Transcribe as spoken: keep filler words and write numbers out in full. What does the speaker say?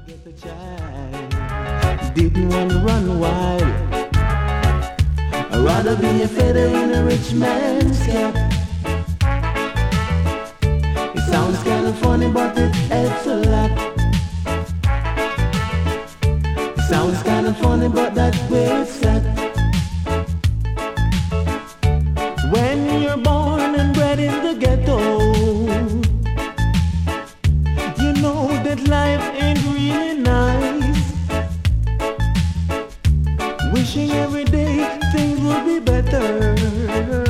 The child didn't want to run wild. I'd rather be a feather in a rich man's cap. It sounds kind of funny, but it helps a lot. It sounds kind of funny, but that's where it's at. When you're born and bred in the ghetto, you know that life ain't really nice. Wishing every day things would be better.